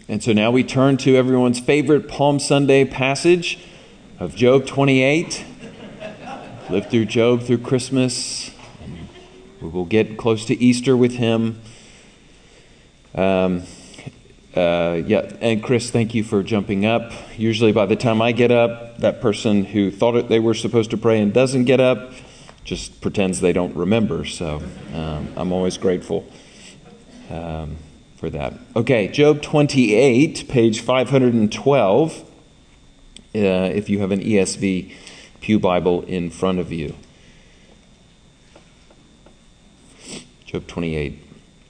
And so now we turn to everyone's favorite Palm Sunday passage of Job 28. Live through Job through Christmas. And we will get close to Easter with him. And Chris, thank you for jumping up. Usually by the time I get up, that person who thought they were supposed to pray and doesn't get up just pretends they don't remember. So I'm always grateful for that. Okay, Job 28, page 512, if you have an ESV Pew Bible in front of you. Job 28.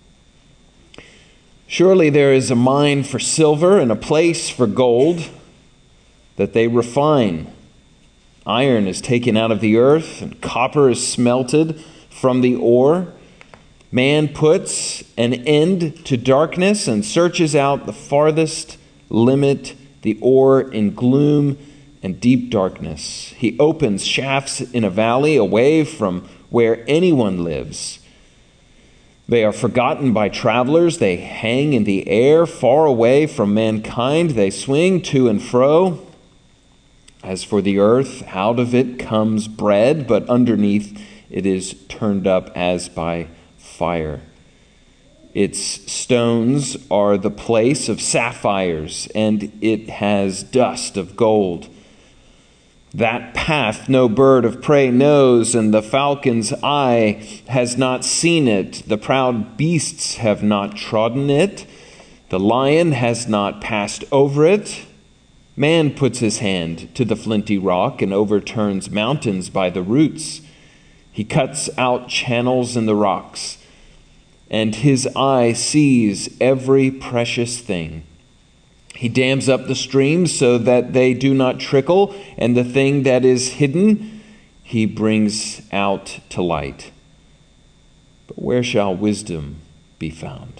Surely there is a mine for silver and a place for gold that they refine. Iron is taken out of the earth, and copper is smelted from the ore. Man puts an end to darkness and searches out the farthest limit, the ore in gloom and deep darkness. He opens shafts in a valley away from where anyone lives. They are forgotten by travelers. They hang in the air, far away from mankind. They swing to and fro. As for the earth, out of it comes bread, but underneath it is turned up as by fire. Its stones are the place of sapphires, and it has dust of gold. That path no bird of prey knows, and the falcon's eye has not seen it. The proud beasts have not trodden it. The lion has not passed over it. Man puts his hand to the flinty rock and overturns mountains by the roots. He cuts out channels in the rocks, and his eye sees every precious thing. He dams up the streams so that they do not trickle, and the thing that is hidden he brings out to light. But where shall wisdom be found?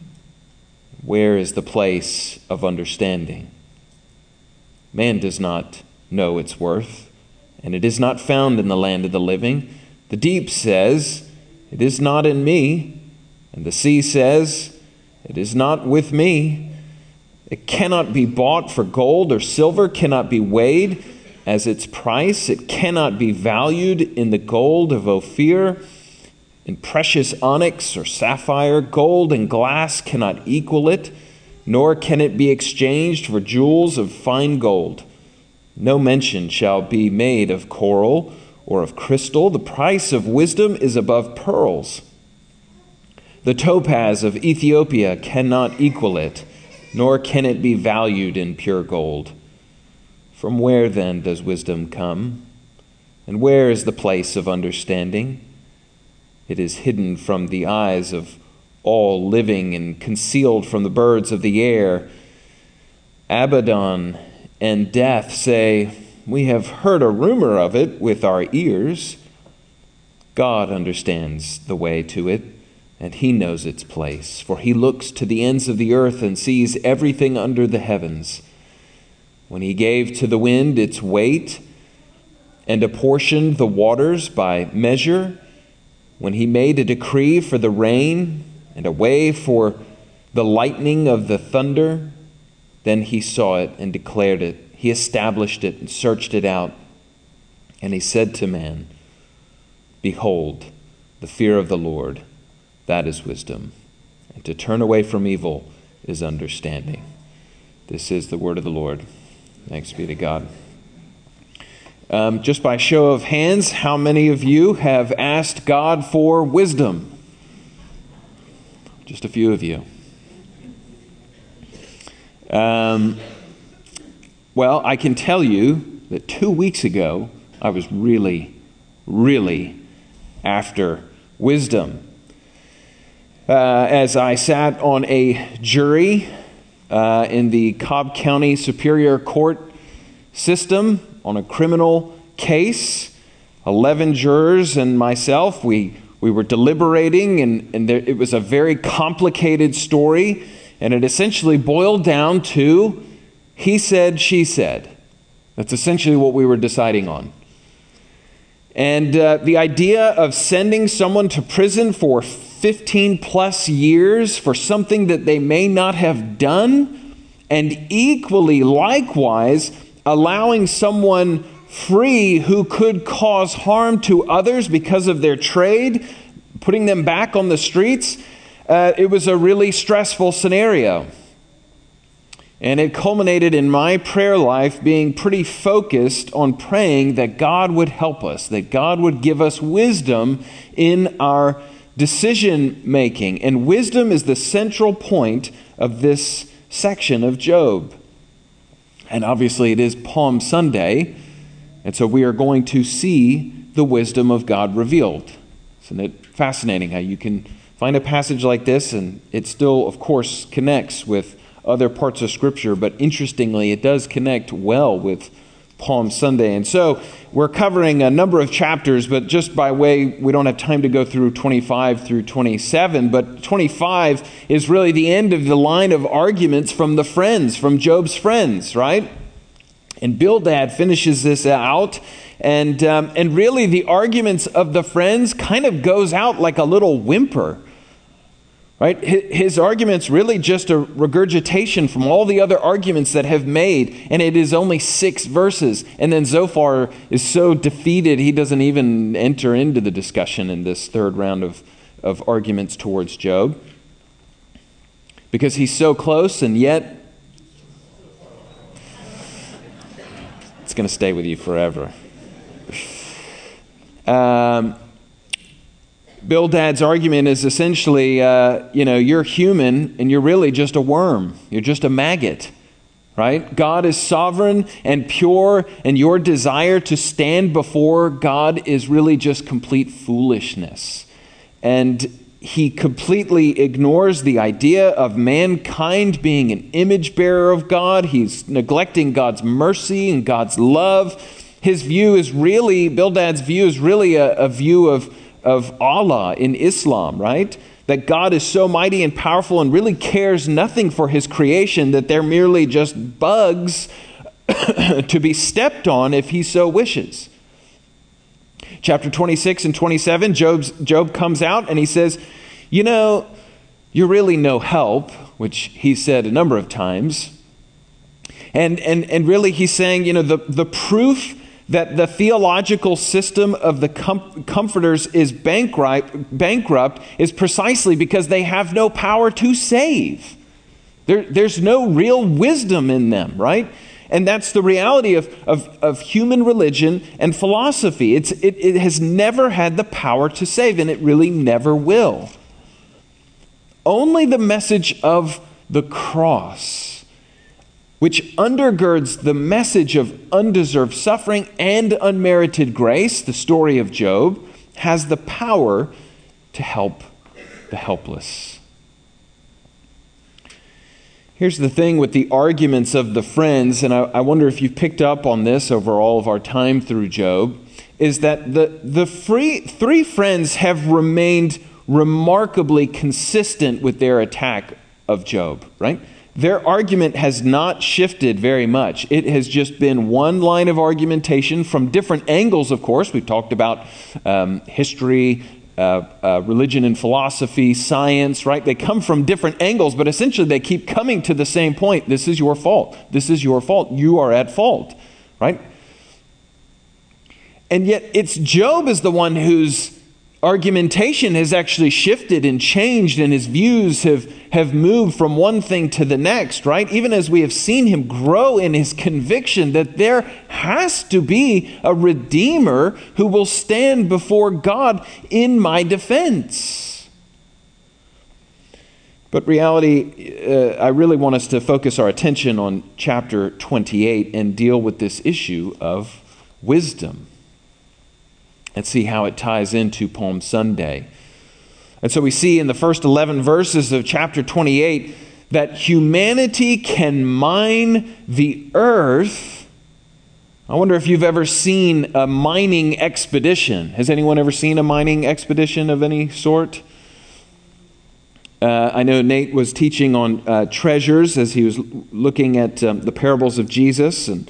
Where is the place of understanding? Man does not know its worth, and it is not found in the land of the living. The deep says, "It is not in me," and the sea says, "It is not with me." It cannot be bought for gold, or silver cannot be weighed as its price. It cannot be valued in the gold of Ophir, in precious onyx or sapphire. Gold and glass cannot equal it, nor can it be exchanged for jewels of fine gold. No mention shall be made of coral or of crystal. The price of wisdom is above pearls. The topaz of Ethiopia cannot equal it, nor can it be valued in pure gold. From where then does wisdom come? And where is the place of understanding? It is hidden from the eyes of all living and concealed from the birds of the air. Abaddon and death say, "We have heard a rumor of it with our ears." God understands the way to it, and he knows its place, for he looks to the ends of the earth and sees everything under the heavens. When he gave to the wind its weight and apportioned the waters by measure, when he made a decree for the rain and a way for the lightning of the thunder, then he saw it and declared it. He established it and searched it out. And he said to man, "Behold, the fear of the Lord, that is wisdom, and to turn away from evil is understanding." This is the word of the Lord. Thanks be to God. Just by show of hands, how many of you have asked God for wisdom? Just a few of you. Well, I can tell you that 2 weeks ago, I was really after wisdom. As I sat on a jury in the Cobb County Superior Court system on a criminal case, 11 jurors and myself, we were deliberating, and it was a very complicated story, and it essentially boiled down to he said, she said. That's essentially what we were deciding on. And the idea of sending someone to prison for 15 plus years for something that they may not have done and equally likewise allowing someone free who could cause harm to others because of their trade, putting them back on the streets. It was a really stressful scenario. And it culminated in my prayer life being pretty focused on praying that God would help us, that God would give us wisdom in our decision making. And wisdom is the central point of this section of Job. And obviously it is Palm Sunday, and so we are going to see the wisdom of God revealed. Isn't it fascinating how you can find a passage like this and it still, of course, connects with other parts of Scripture, but interestingly, it does connect well with Palm Sunday. And so we're covering a number of chapters, but just by way, we don't have time to go through 25 through 27, but 25 is really the end of the line of arguments from the friends, from Job's friends, right? And Bildad finishes this out, and really the arguments of the friends kind of goes out like a little whimper. Right? His argument's really just a regurgitation from all the other arguments that have made, and it is only 6 verses. And then Zophar is so defeated, he doesn't even enter into the discussion in this third round of arguments towards Job. Because he's so close, and yet it's going to stay with you forever. Bildad's argument is essentially, you're human and you're really just a worm. You're just a maggot, right? God is sovereign and pure, and your desire to stand before God is really just complete foolishness. And he completely ignores the idea of mankind being an image bearer of God. He's neglecting God's mercy and God's love. His view is really, Bildad's view is really a view of Allah in Islam, right? That God is so mighty and powerful and really cares nothing for his creation, that they're merely just bugs to be stepped on if he so wishes. Chapter 26 and 27, Job comes out and he says, you're really no help, which he said a number of times. And really he's saying, the proof that the theological system of the comforters is bankrupt is precisely because they have no power to save. There's no real wisdom in them, right? And that's the reality of human religion and philosophy. It has never had the power to save, and it really never will. Only the message of the cross, which undergirds the message of undeserved suffering and unmerited grace, the story of Job, has the power to help the helpless. Here's the thing with the arguments of the friends, and I wonder if you've picked up on this over all of our time through Job, is that the three friends have remained remarkably consistent with their attack of Job, right? Their argument has not shifted very much. It has just been one line of argumentation from different angles, of course. We've talked about history, religion and philosophy, science, right? They come from different angles, but essentially they keep coming to the same point. This is your fault. This is your fault. You are at fault, right? And yet it's Job is the one whose argumentation has actually shifted and changed, and his views have moved from one thing to the next, right? Even as we have seen him grow in his conviction that there has to be a Redeemer who will stand before God in my defense. But reality, I really want us to focus our attention on chapter 28 and deal with this issue of wisdom, and see how it ties into Palm Sunday. And so we see in the first 11 verses of chapter 28 that humanity can mine the earth. I wonder if you've ever seen a mining expedition. Has anyone ever seen a mining expedition of any sort? I know Nate was teaching on treasures as he was looking at the parables of Jesus and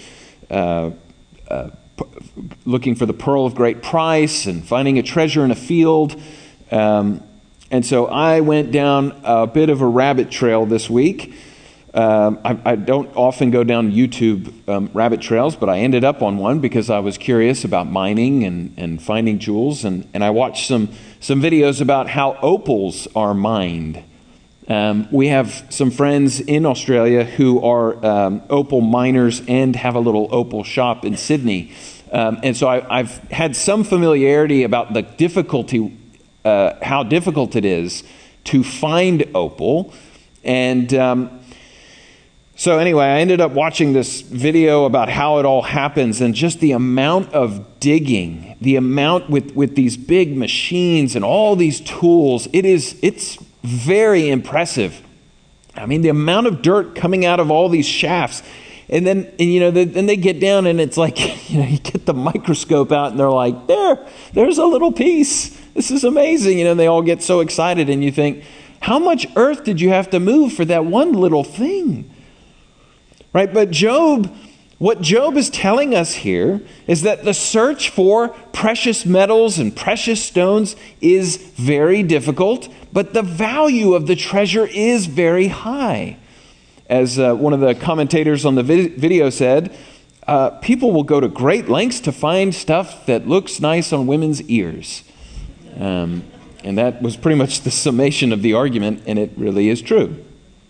looking for the pearl of great price and finding a treasure in a field. And so I went down a bit of a rabbit trail this week, I don't often go down YouTube rabbit trails, but I ended up on one because I was curious about mining and finding jewels. And I watched some videos about how opals are mined. We have some friends in Australia who are opal miners and have a little opal shop in Sydney. And so I've had some familiarity about the difficulty, how difficult it is to find opal. And so anyway, I ended up watching this video about how it all happens and just the amount of digging, the amount with these big machines and all these tools. It's very impressive. I mean, the amount of dirt coming out of all these shafts. And then they get down and it's like, you get the microscope out and they're like, there's a little piece. This is amazing. They all get so excited and you think, how much earth did you have to move for that one little thing? Right? But what Job is telling us here is that the search for precious metals and precious stones is very difficult, but the value of the treasure is very high. As one of the commentators on the video said, people will go to great lengths to find stuff that looks nice on women's ears. And that was pretty much the summation of the argument, and it really is true.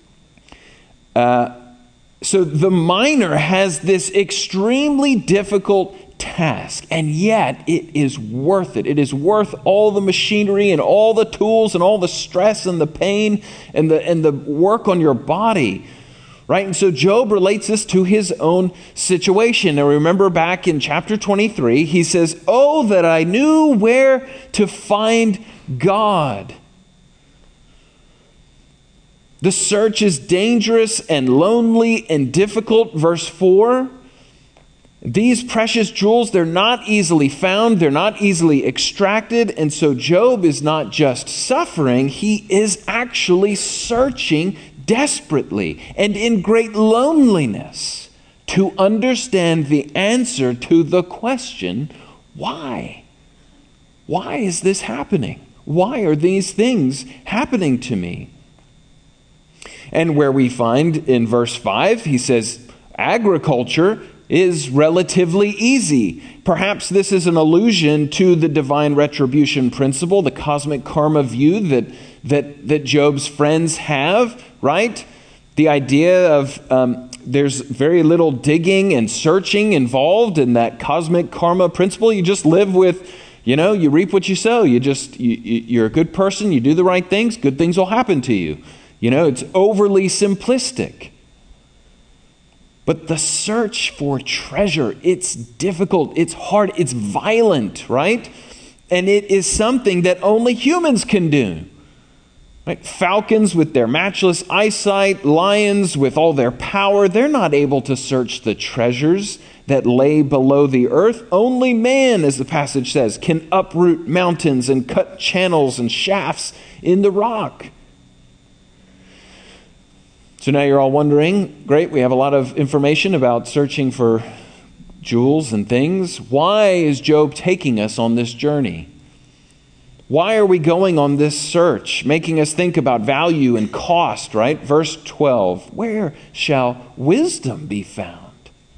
So the miner has this extremely difficult task, and yet it is worth it. It is worth all the machinery and all the tools and all the stress and the pain and the work on your body. Right? And so Job relates this to his own situation. Now remember back in chapter 23, he says, "Oh, that I knew where to find God." The search is dangerous and lonely and difficult. Verse 4, these precious jewels, they're not easily found. They're not easily extracted. And so Job is not just suffering, he is actually searching desperately and in great loneliness to understand the answer to the question, why? Why is this happening? Why are these things happening to me? And where we find in verse 5, he says, agriculture is relatively easy. Perhaps this is an allusion to the divine retribution principle, the cosmic karma view that Job's friends have, right? The idea of there's very little digging and searching involved in that cosmic karma principle. You just live with, you reap what you sow. You're a good person. You do the right things. Good things will happen to you. It's overly simplistic. But the search for treasure, it's difficult, it's hard, it's violent, right? And it is something that only humans can do. Right? Falcons with their matchless eyesight, lions with all their power, they're not able to search the treasures that lay below the earth. Only man, as the passage says, can uproot mountains and cut channels and shafts in the rock. So now you're all wondering, great, we have a lot of information about searching for jewels and things. Why is Job taking us on this journey? Why are we going on this search, making us think about value and cost, right? Verse 12, where shall wisdom be found?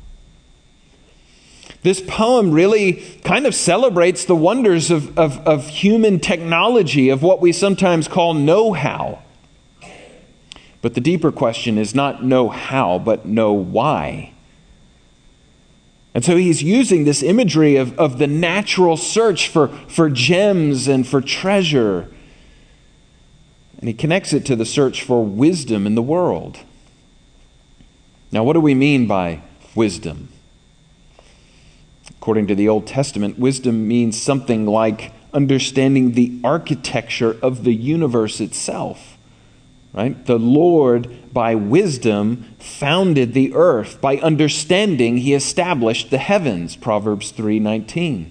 This poem really kind of celebrates the wonders of human technology, of what we sometimes call know-how. But the deeper question is not know how, but know why. And so he's using this imagery of the natural search for gems and for treasure. And he connects it to the search for wisdom in the world. Now, what do we mean by wisdom? According to the Old Testament, wisdom means something like understanding the architecture of the universe itself. Right? The Lord, by wisdom, founded the earth. By understanding, he established the heavens. Proverbs 3:19.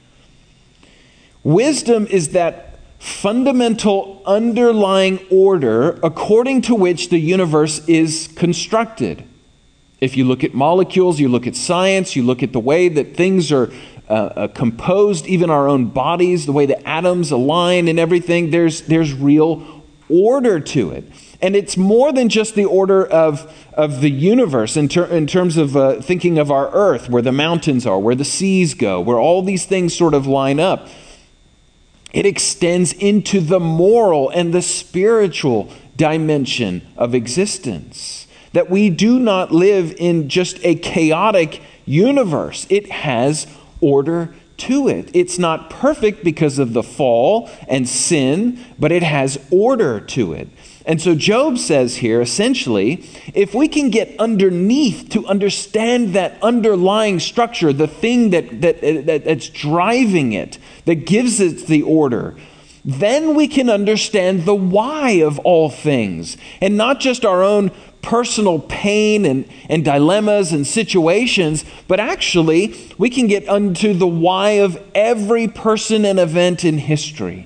Wisdom is that fundamental underlying order according to which the universe is constructed. If you look at molecules, you look at science, you look at the way that things are composed, even our own bodies, the way the atoms align and everything, there's real order to it. And it's more than just the order of the universe in terms of thinking of our earth, where the mountains are, where the seas go, where all these things sort of line up. It extends into the moral and the spiritual dimension of existence. That we do not live in just a chaotic universe. It has order to it. It's not perfect because of the fall and sin, but it has order to it. And so Job says here, essentially, if we can get underneath to understand that underlying structure, the thing that's driving it, that gives it the order, then we can understand the why of all things, and not just our own personal pain and dilemmas and situations, but actually we can get unto the why of every person and event in history.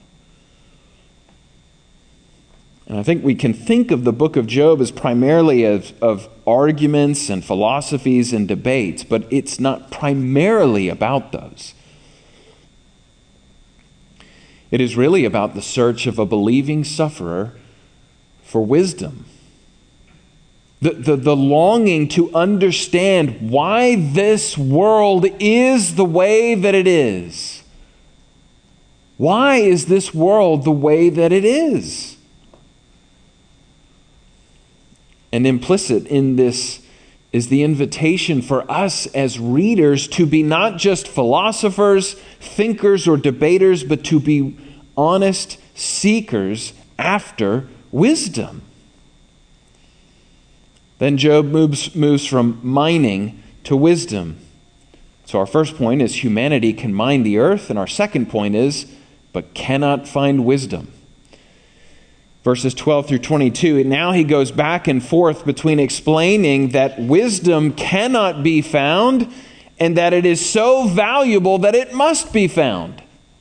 And I think we can think of the book of Job as primarily of arguments and philosophies and debates, but it's not primarily about those. It is really about the search of a believing sufferer for wisdom. The longing to understand why this world is the way that it is. Why is this world the way that it is? And implicit in this is the invitation for us as readers to be not just philosophers, thinkers, or debaters, but to be honest seekers after wisdom. Then Job moves from mining to wisdom. So our first point is humanity can mine the earth, and our second point is, but cannot find wisdom. Verses 12 through 22, and now he goes back and forth between explaining that wisdom cannot be found and that it is so valuable that it must be found.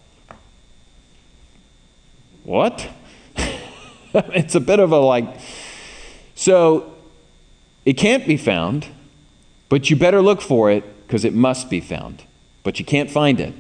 What? It's a bit of a so it can't be found, but you better look for it because it must be found, but you can't find it.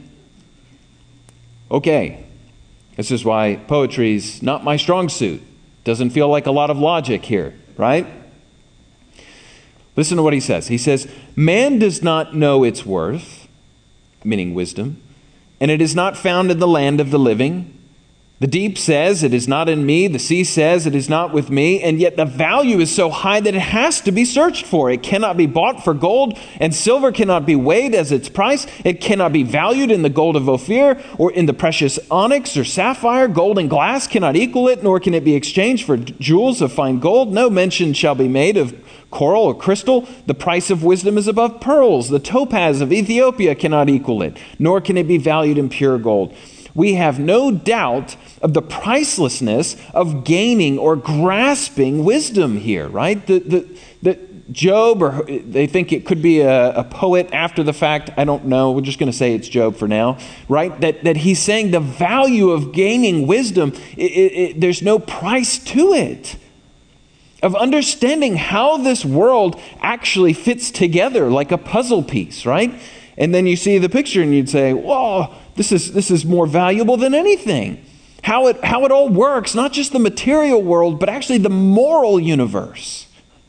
Okay. This is why poetry's not my strong suit. Doesn't feel like a lot of logic here, right? Listen to what he says. He says, man does not know its worth, meaning wisdom, and it is not found in the land of the living. The deep says, it is not in me. The sea says, it is not with me. And yet the value is so high that it has to be searched for. It cannot be bought for gold, and silver cannot be weighed as its price. It cannot be valued in the gold of Ophir or in the precious onyx or sapphire. Gold and glass cannot equal it, nor can it be exchanged for jewels of fine gold. No mention shall be made of coral or crystal. The price of wisdom is above pearls. The topaz of Ethiopia cannot equal it, nor can it be valued in pure gold. We have no doubt of the pricelessness of gaining or grasping wisdom here, right? The Job, or they think it could be a poet after the fact. I don't know. We're just going to say it's Job for now, right? That he's saying the value of gaining wisdom, there's no price to it. Of understanding how this world actually fits together like a puzzle piece, right? And then you see the picture and you'd say, whoa, this is more valuable than anything. How it all works, not just the material world, but actually the moral universe.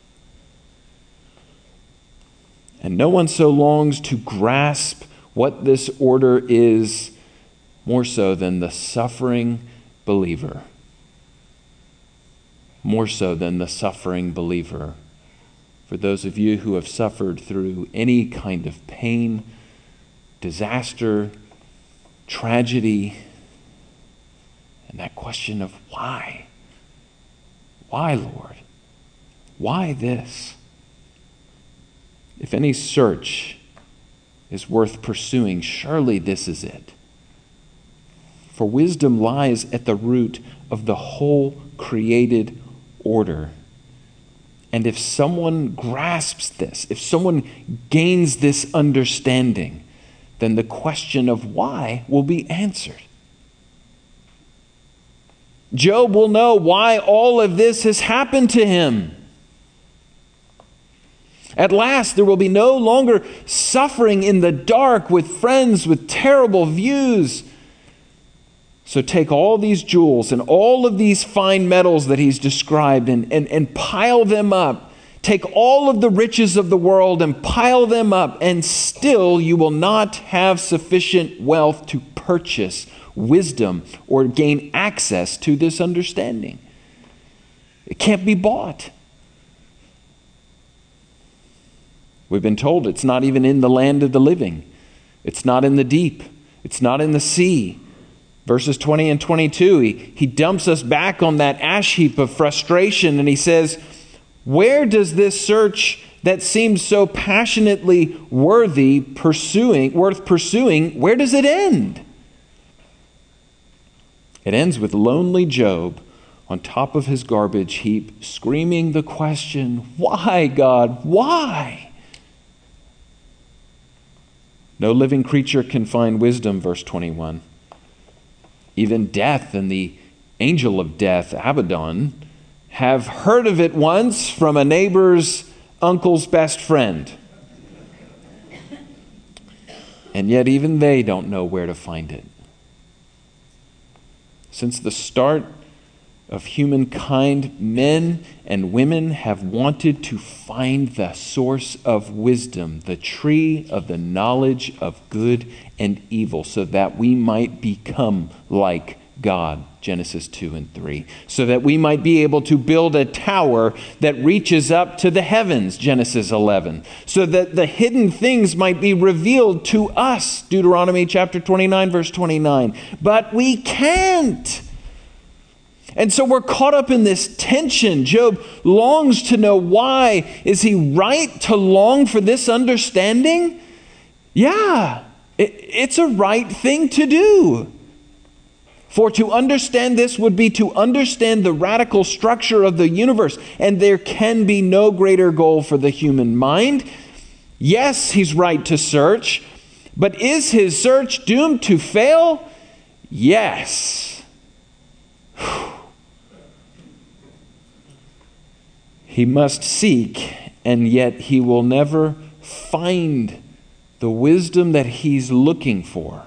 And no one so longs to grasp what this order is more so than the suffering believer. More so than the suffering believer. For those of you who have suffered through any kind of pain, disaster, tragedy, and that question of why? Why, Lord? Why this? If any search is worth pursuing, surely this is it. For wisdom lies at the root of the whole created order. And if someone grasps this, if someone gains this understanding, then the question of why will be answered. Job will know why all of this has happened to him. At last, there will be no longer suffering in the dark with friends with terrible views. So take all these jewels and all of these fine metals that he's described and pile them up. Take all of the riches of the world and pile them up, and still you will not have sufficient wealth to purchase wisdom or gain access to this understanding. It can't be bought. We've been told it's not even in the land of the living. It's not in the deep. It's not in the sea. Verses 20 and 22, he dumps us back on that ash heap of frustration, and he says, where does this search that seems so passionately worth pursuing, where does it end? It ends with lonely Job on top of his garbage heap, screaming the question, why, God, why? No living creature can find wisdom, verse 21. Even death and the angel of death, Abaddon, have heard of it once from a neighbor's uncle's best friend. And yet even they don't know where to find it. Since the start of humankind, men and women have wanted to find the source of wisdom, the tree of the knowledge of good and evil, so that we might become like God, Genesis 2 and 3, so that we might be able to build a tower that reaches up to the heavens, Genesis 11, so that the hidden things might be revealed to us, Deuteronomy chapter 29, verse 29. But we can't. And so we're caught up in this tension. Job longs to know why. Is he right to long for this understanding? Yeah, it's a right thing to do. For to understand this would be to understand the radical structure of the universe. And there can be no greater goal for the human mind. Yes, he's right to search. But is his search doomed to fail? Yes. He must seek, and yet he will never find the wisdom that he's looking for.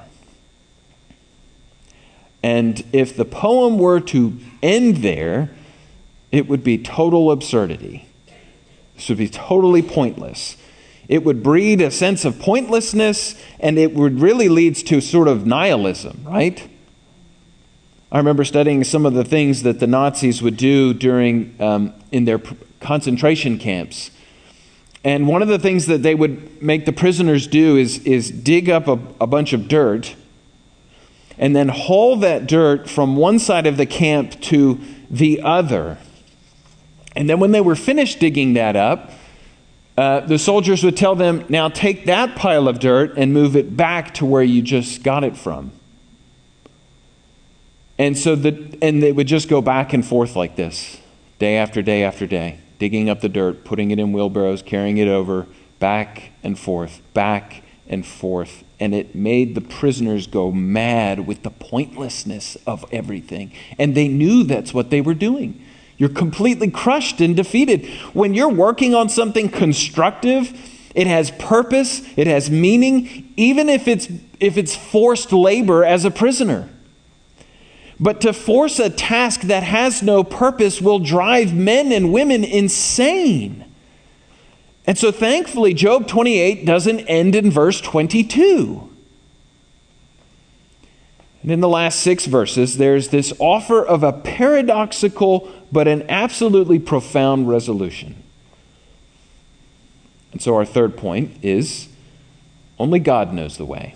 And if the poem were to end there, it would be total absurdity. This would be totally pointless. It would breed a sense of pointlessness, and it would really lead to sort of nihilism, right? I remember studying some of the things that the Nazis would do during in their concentration camps. And one of the things that they would make the prisoners do is dig up a bunch of dirt and then haul that dirt from one side of the camp to the other. And then when they were finished digging that up, the soldiers would tell them, now take that pile of dirt and move it back to where you just got it from. And so they would just go back and forth like this, day after day after day, digging up the dirt, putting it in wheelbarrows, carrying it over, back and forth, back and forth. And it made the prisoners go mad with the pointlessness of everything. And they knew that's what they were doing. You're completely crushed and defeated. When you're working on something constructive, it has purpose, it has meaning, even if it's forced labor as a prisoner. But to force a task that has no purpose will drive men and women insane. And so thankfully, Job 28 doesn't end in verse 22. And in the last 6 verses, there's this offer of a paradoxical but an absolutely profound resolution. And so our third point is, only God knows the way.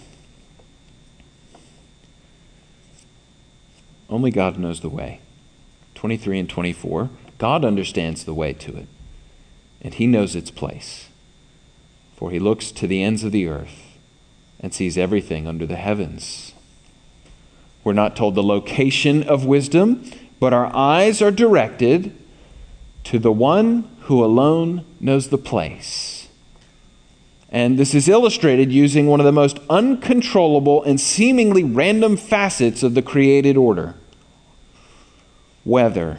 Only God knows the way. 23 and 24, God understands the way to it, and he knows its place. For he looks to the ends of the earth and sees everything under the heavens. We're not told the location of wisdom, but our eyes are directed to the one who alone knows the place. And this is illustrated using one of the most uncontrollable and seemingly random facets of the created order. Weather.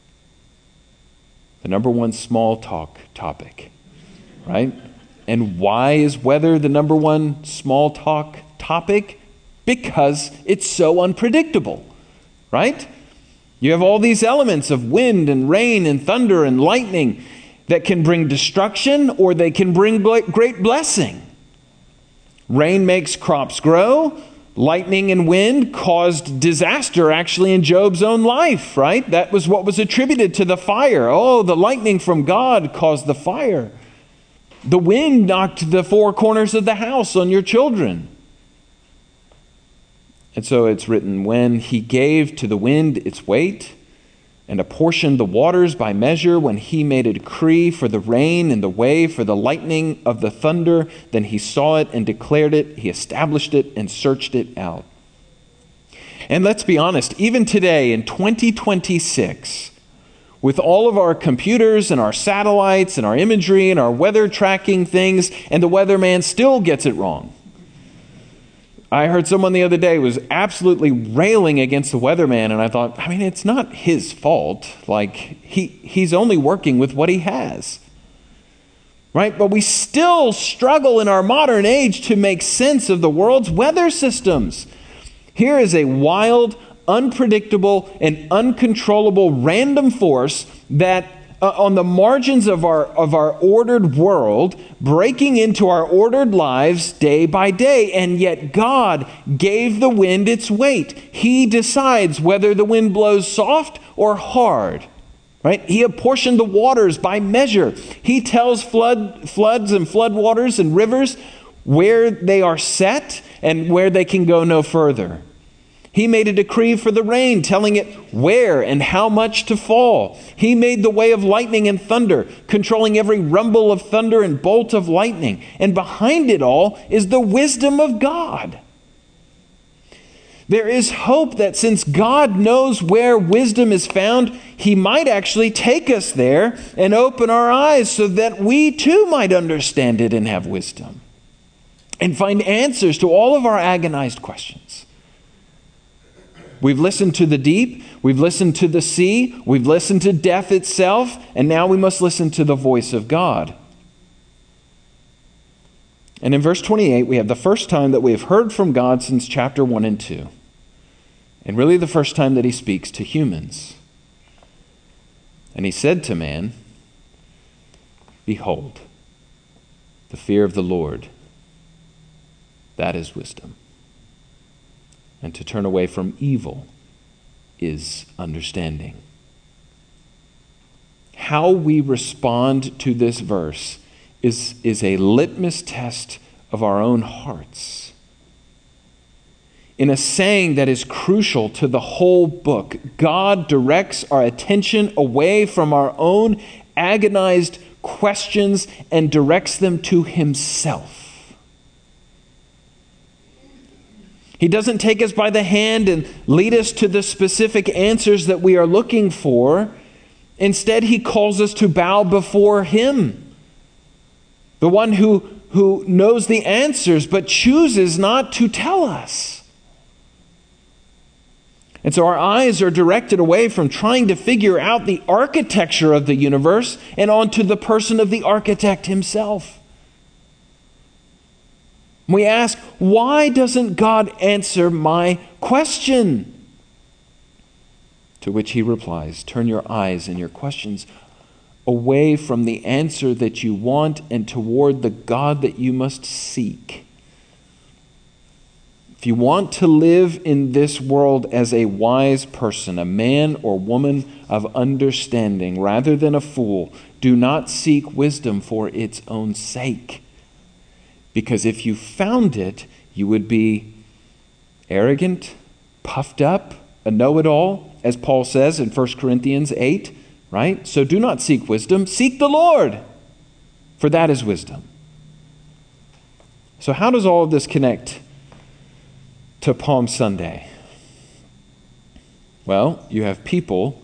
The number one small talk topic, right? And why is weather the number one small talk topic? because it's so unpredictable, right? You have all these elements of wind and rain and thunder and lightning that can bring destruction or they can bring great blessing. Rain makes crops grow. Lightning and wind caused disaster actually in Job's own life, right? That was what was attributed to the fire. Oh, the lightning from God caused the fire. The wind knocked the four corners of the house on your children. And so it's written, when he gave to the wind its weight and apportioned the waters by measure, when he made a decree for the rain and the way for the lightning of the thunder, then he saw it and declared it, he established it and searched it out. And let's be honest, even today in 2026, with all of our computers and our satellites and our imagery and our weather tracking things, and the weatherman still gets it wrong. I heard someone the other day was absolutely railing against the weatherman, and I thought, I mean, it's not his fault. Like, he's only working with what he has. Right? But we still struggle in our modern age to make sense of the world's weather systems. Here is a wild, unpredictable, and uncontrollable random force that on the margins of our ordered world, breaking into our ordered lives day by day. And yet God gave the wind its weight. He decides whether the wind blows soft or hard. Right? He apportioned the waters by measure. He tells floods and floodwaters and rivers where they are set and where they can go no further. He made a decree for the rain, telling it where and how much to fall. He made the way of lightning and thunder, controlling every rumble of thunder and bolt of lightning. And behind it all is the wisdom of God. There is hope that since God knows where wisdom is found, He might actually take us there and open our eyes so that we too might understand it and have wisdom and find answers to all of our agonized questions. We've listened to the deep, we've listened to the sea, we've listened to death itself, and now we must listen to the voice of God. And in verse 28, we have the first time that we have heard from God since chapter 1 and 2. And really the first time that He speaks to humans. And He said to man, "Behold, the fear of the Lord, that is wisdom. And to turn away from evil is understanding." How we respond to this verse is a litmus test of our own hearts. In a saying that is crucial to the whole book, God directs our attention away from our own agonized questions and directs them to Himself. He doesn't take us by the hand and lead us to the specific answers that we are looking for. Instead, He calls us to bow before Him, the one who knows the answers but chooses not to tell us. And so our eyes are directed away from trying to figure out the architecture of the universe and onto the person of the architect himself. We ask, why doesn't God answer my question? To which He replies, turn your eyes and your questions away from the answer that you want and toward the God that you must seek. If you want to live in this world as a wise person, a man or woman of understanding, rather than a fool, do not seek wisdom for its own sake. Because if you found it, you would be arrogant, puffed up, a know-it-all, as Paul says in 1 Corinthians 8, right? So do not seek wisdom, seek the Lord, for that is wisdom. So how does all of this connect to Palm Sunday? Well, you have people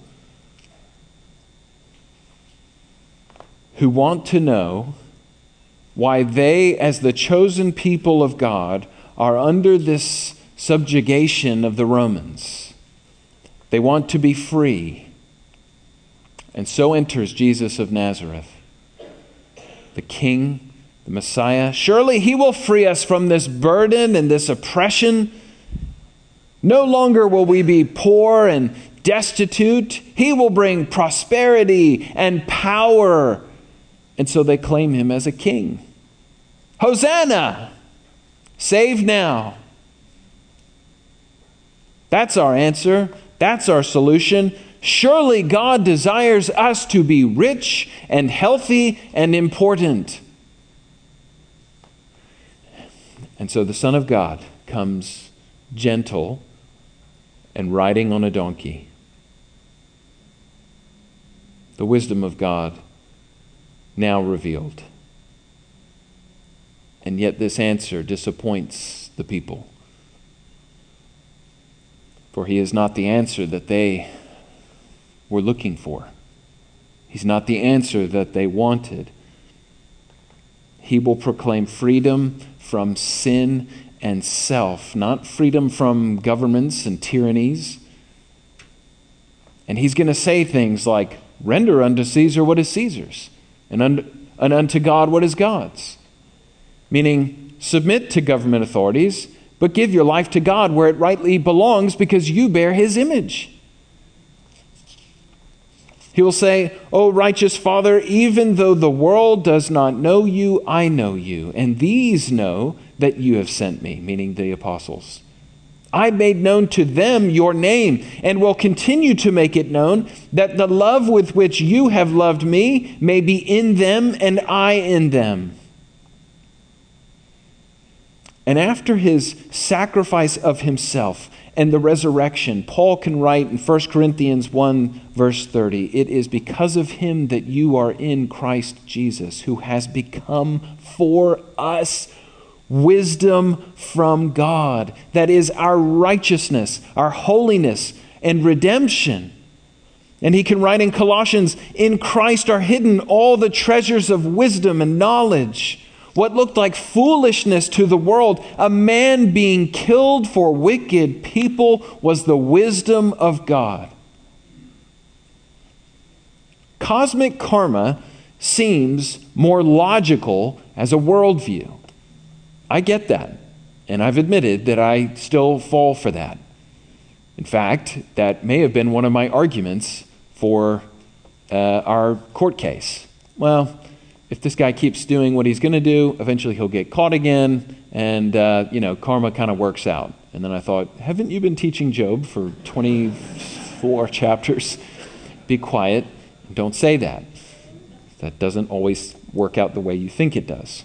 who want to know why they, as the chosen people of God, are under this subjugation of the Romans. They want to be free. And so enters Jesus of Nazareth, the King, the Messiah. Surely He will free us from this burden and this oppression. No longer will we be poor and destitute. He will bring prosperity and power. And so they claim him as a king. Hosanna! Save now. That's our answer. That's our solution. Surely God desires us to be rich and healthy and important. And so the Son of God comes gentle and riding on a donkey. The wisdom of God now revealed. And yet this answer disappoints the people. For he is not the answer that they were looking for. He's not the answer that they wanted. He will proclaim freedom from sin and self, not freedom from governments and tyrannies. And he's going to say things like, render unto Caesar what is Caesar's, and unto God what is God's. Meaning, submit to government authorities, but give your life to God where it rightly belongs because you bear his image. He will say, O righteous Father, even though the world does not know you, I know you, and these know that you have sent me, meaning the apostles. I made known to them your name, and will continue to make it known, that the love with which you have loved me may be in them and I in them. And after his sacrifice of himself and the resurrection, Paul can write in 1 Corinthians 1, verse 30, it is because of him that you are in Christ Jesus, who has become for us wisdom from God. That is our righteousness, our holiness, and redemption. And he can write in Colossians, in Christ are hidden all the treasures of wisdom and knowledge. What looked like foolishness to the world, a man being killed for wicked people, was the wisdom of God. Cosmic karma seems more logical as a worldview. I get that, and I've admitted that I still fall for that. In fact, that may have been one of my arguments for our court case. Well, if this guy keeps doing what he's going to do, eventually he'll get caught again, and karma kind of works out. And then I thought, haven't you been teaching Job for 24 chapters? Be quiet. Don't say that. That doesn't always work out the way you think it does.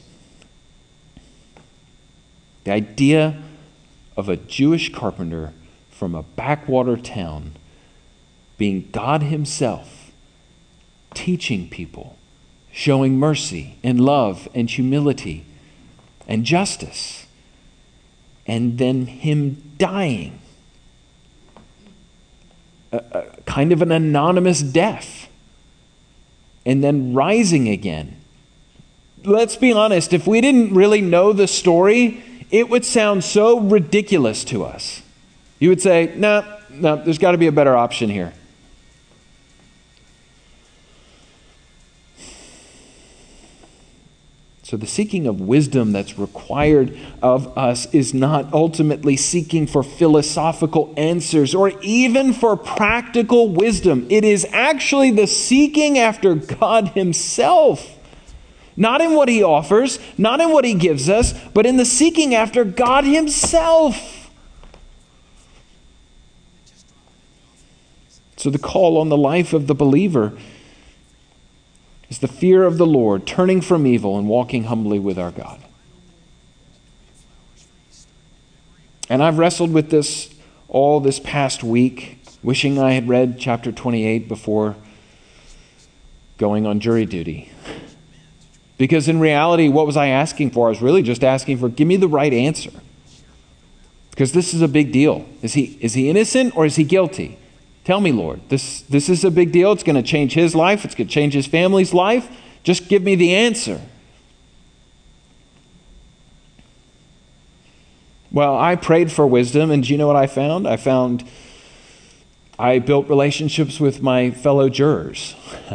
The idea of a Jewish carpenter from a backwater town being God himself, teaching people, showing mercy and love and humility and justice, and then him dying, a kind of an anonymous death, and then rising again. Let's be honest, if we didn't really know the story, it would sound so ridiculous to us. You would say, no, there's got to be a better option here. So the seeking of wisdom that's required of us is not ultimately seeking for philosophical answers or even for practical wisdom. It is actually the seeking after God himself. Not in what he offers, not in what he gives us, but in the seeking after God himself. So the call on the life of the believer is the fear of the Lord, turning from evil and walking humbly with our God. And I've wrestled with this all this past week, wishing I had read chapter 28 before going on jury duty. Because in reality, what was I asking for? I was really just asking for, give me the right answer. Because this is a big deal. Is he innocent or is he guilty? Tell me, Lord, this is a big deal. It's going to change his life. It's going to change his family's life. Just give me the answer. Well, I prayed for wisdom, and do you know what I found? I built relationships with my fellow jurors,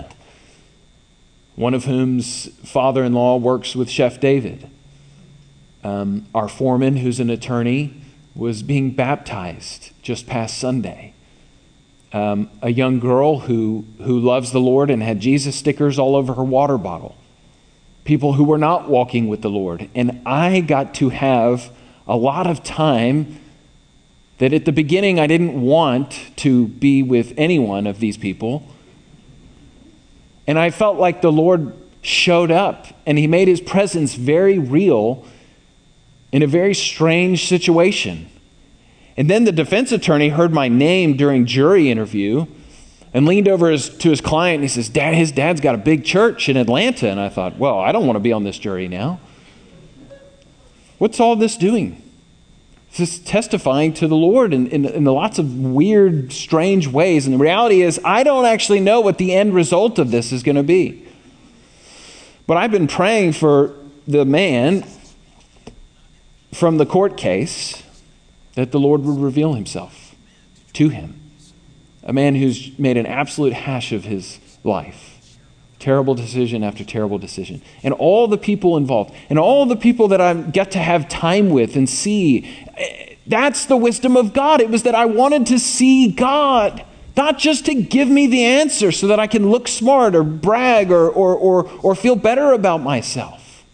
one of whom's father-in-law works with Chef David. Our foreman, who's an attorney, was being baptized just past Sunday. A young girl who loves the Lord and had Jesus stickers all over her water bottle. People who were not walking with the Lord. And I got to have a lot of time that at the beginning I didn't want to be with any one of these people. And I felt like the Lord showed up and he made his presence very real in a very strange situation. And then the defense attorney heard my name during jury interview and leaned over to his client and he says, his dad's got a big church in Atlanta. And I thought, well, I don't want to be on this jury now. What's all this doing? It's just testifying to the Lord in lots of weird, strange ways. And the reality is, I don't actually know what the end result of this is going to be. But I've been praying for the man from the court case that the Lord would reveal himself to him. A man who's made an absolute hash of his life. Terrible decision after terrible decision. And all the people involved, and all the people that I get to have time with and see, that's the wisdom of God. It was that I wanted to see God, not just to give me the answer so that I can look smart or brag or feel better about myself.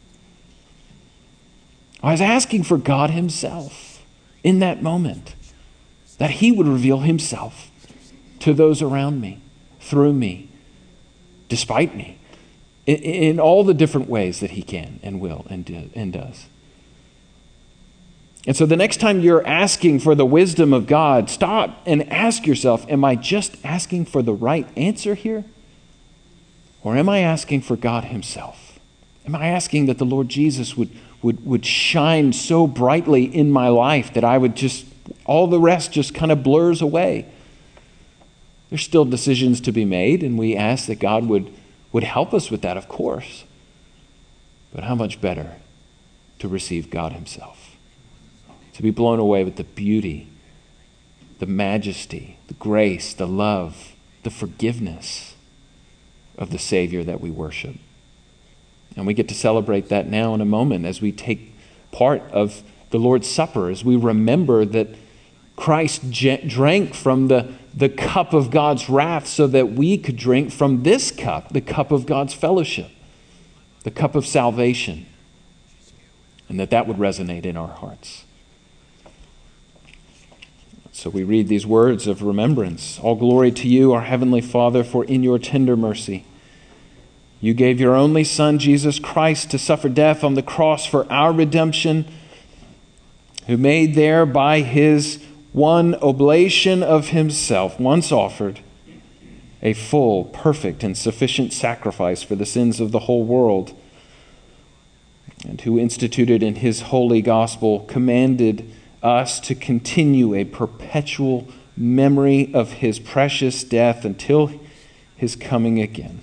I was asking for God himself in that moment, that he would reveal himself to those around me, through me, despite me, in all the different ways that he can and will and does. And so the next time you're asking for the wisdom of God, stop and ask yourself, am I just asking for the right answer here? Or am I asking for God himself? Am I asking that the Lord Jesus would shine so brightly in my life that I would just, all the rest just kind of blurs away? There's still decisions to be made, and we ask that God would help us with that, of course. But how much better to receive God himself, to be blown away with the beauty, the majesty, the grace, the love, the forgiveness of the Savior that we worship. And we get to celebrate that now in a moment as we take part of the Lord's Supper, as we remember that Christ drank from the cup of God's wrath so that we could drink from this cup, the cup of God's fellowship, the cup of salvation, and that would resonate in our hearts. So we read these words of remembrance. All glory to you, our Heavenly Father, for in your tender mercy, you gave your only Son, Jesus Christ, to suffer death on the cross for our redemption, who made there by his one oblation of himself, once offered, a full, perfect, and sufficient sacrifice for the sins of the whole world, and who instituted in his holy gospel commanded us to continue a perpetual memory of his precious death until his coming again.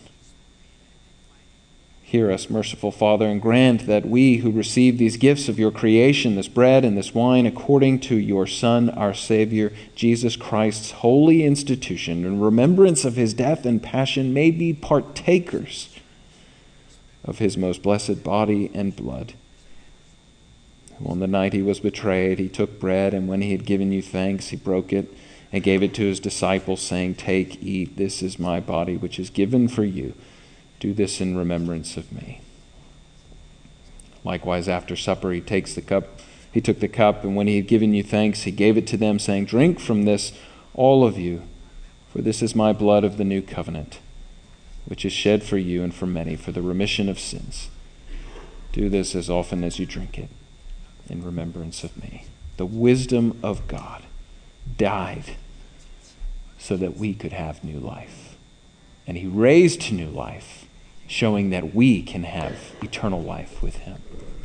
Hear us, merciful Father, and grant that we who receive these gifts of your creation, this bread and this wine, according to your Son, our Savior, Jesus Christ's holy institution, in remembrance of his death and passion, may be partakers of his most blessed body and blood. Who on the night he was betrayed, he took bread, and when he had given you thanks, he broke it and gave it to his disciples, saying, "Take, eat, this is my body, which is given for you. Do this in remembrance of me." Likewise, after supper, he took the cup, and when he had given you thanks, he gave it to them, saying, "Drink from this, all of you, for this is my blood of the new covenant, which is shed for you and for many for the remission of sins. Do this as often as you drink it in remembrance of me." The wisdom of God died so that we could have new life. And he raised to new life, showing that we can have eternal life with him.